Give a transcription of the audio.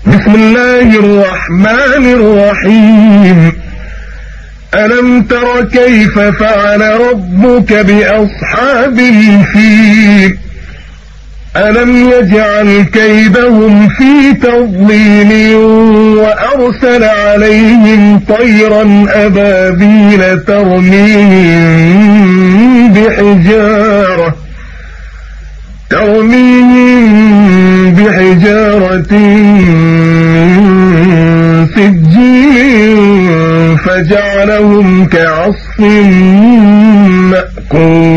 بسم الله الرحمن الرحيم. ألم تر كيف فعل ربك بأصحاب الفيل؟ ألم يجعل كيدهم في تضليل وأرسل عليهم طيرا أبابيل ترميهم بحجارة من سجيل فجعلهم كعصف مأكول.